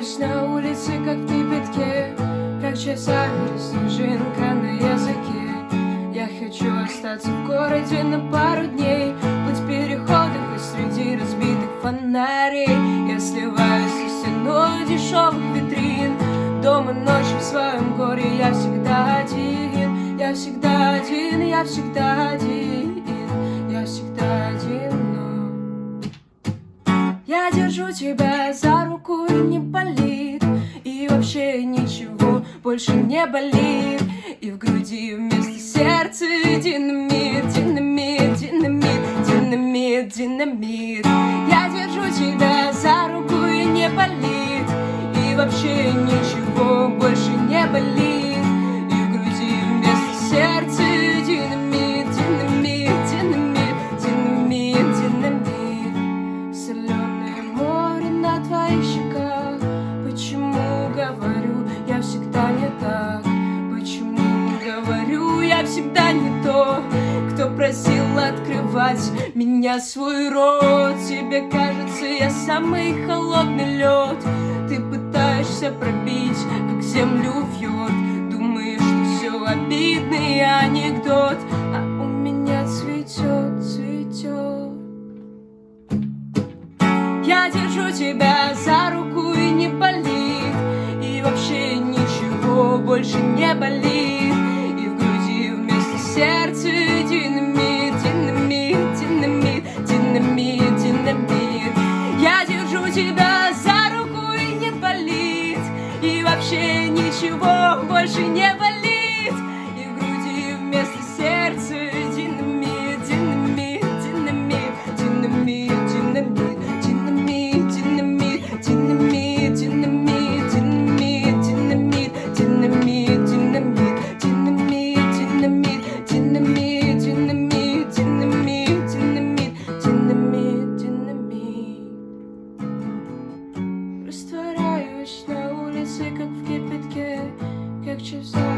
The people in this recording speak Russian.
Растворяюсь на улице, как в кипятке, как часах снежинка на языке. Я хочу остаться в городе на пару дней, быть в переходах и среди разбитых фонарей. Я сливаюсь со стеной дешевых витрин. Дома ночью в своем горе я всегда один. Я всегда один, я всегда один. Я всегда один, но я держу тебя за руку, и не болит. И вообще ничего больше не болит. И в груди вместо сердца динамит, динамит, динамит, динамит, динамит. Я держу тебя за руку, и не болит. И вообще ничего больше не болит. И в груди вместо сердца динамит, динамит, динамит, динамит, динамит. Соленое море на твоих щеках. Почему говорю я всегда не так? Почему говорю я всегда не то? Кто просил открывать меня свой рот? Тебе кажется, я самый холодный лед. Ты пытаешься пробить, как землю вьет. Думаешь, что все обидный анекдот, а у меня цветет, цветет. Я держу тебя за руку, и не болит. И вообще ничего больше не болит. И в груди вместо сердца динамит, динамит, динамит, динамит, динамит. Я держу тебя за руку, и не болит. И вообще ничего больше не болит. И в груди вместо сердца динамит, динамит, динамит, динамит, динамит. Растворяюсь на улице, как в кипятке, как часах